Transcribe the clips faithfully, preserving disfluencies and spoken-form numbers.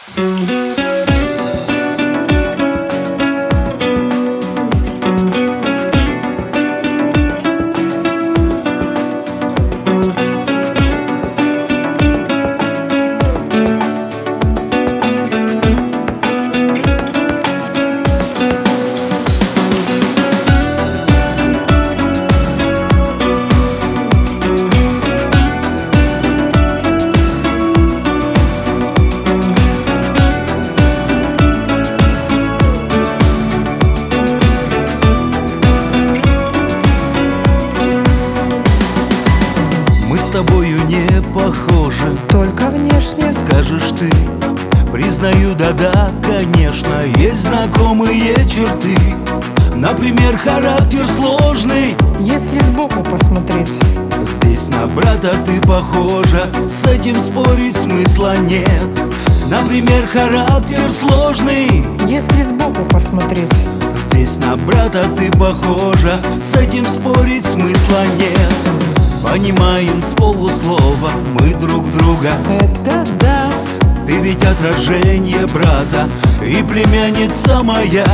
С тобою не похожи, только внешне. Скажешь ты, признаю, да-да, конечно. Есть знакомые черты, например, характер сложный. Если сбоку посмотреть, здесь на брата ты похожа, с этим спорить смысла нет. Например, характер сложный. Если сбоку посмотреть, здесь на брата ты похожа, с этим спорить смысла нет. Понимаем с полуслова мы друг друга, это да. Ты ведь отражение брата и племянница моя.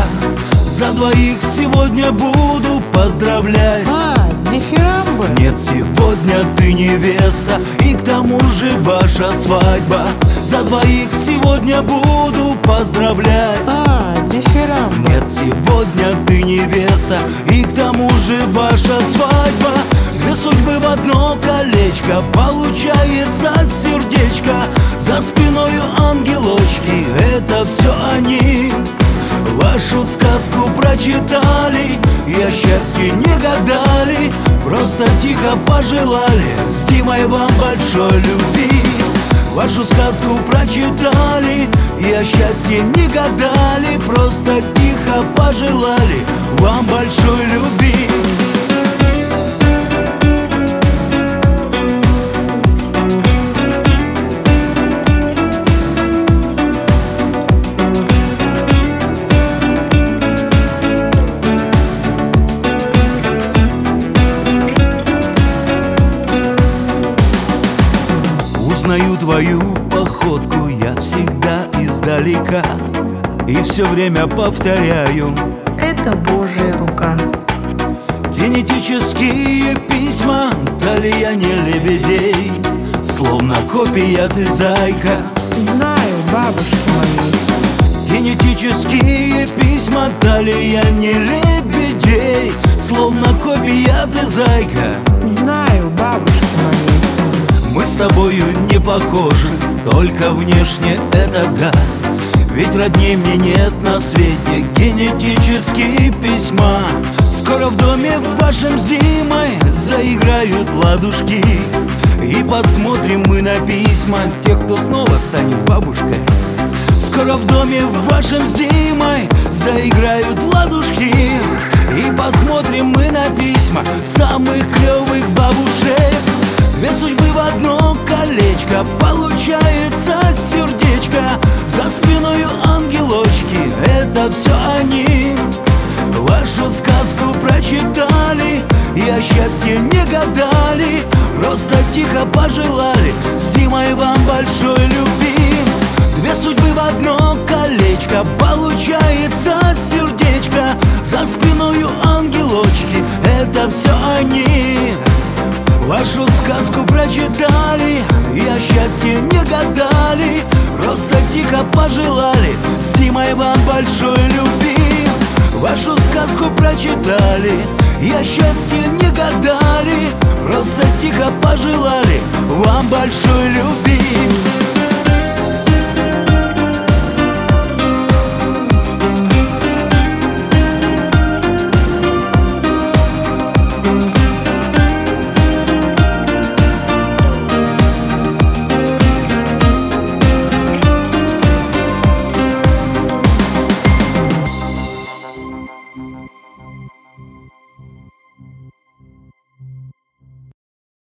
За двоих сегодня буду поздравлять. А, дифирамбы? Нет, сегодня ты невеста, и к тому же ваша свадьба. За двоих сегодня буду поздравлять. А, дифирамбы? Нет, сегодня ты невеста, и к тому же ваша свадьба. Две судьбы в одно колечко, получается сердечко. За спиною ангелочки, это все они. Вашу сказку прочитали, и о счастье не гадали. Просто тихо пожелали с Димой вам большой любви. Вашу сказку прочитали, и о счастье не гадали. Просто тихо пожелали вам большой любви. Узнаю твою походку я всегда издалека, и все время повторяю: это Божья рука. Генетические письма дали не лебедей, словно копия ты, зайка. Знаю, бабушки мои. Генетические письма дали не лебедей, словно копия ты, зайка. Знаю, бабушки мои. Мы с тобою не похожи, только внешне это да. Ведь родней мне нет на свете, генетические письма. Скоро в доме вашем с Димой заиграют ладушки, и посмотрим мы на письма тех, кто снова станет бабушкой. Скоро в доме вашем с Димой заиграют ладушки, и посмотрим мы на письма самых клевых бабушек. Две судьбы в одно колечко, получается сердечко. За спиною ангелочки, это все они. Вашу сказку прочитали, и о счастье не гадали. Просто тихо пожелали с Димой вам большой любви. Две судьбы в одно колечко, получается сердечко. За спиною ангелочки, это все они. Вашу сказку прочитали, и о счастье не гадали. Просто тихо пожелали с Димой вам большой любви. Вашу сказку прочитали, и о счастье не гадали. Просто тихо пожелали вам большой любви.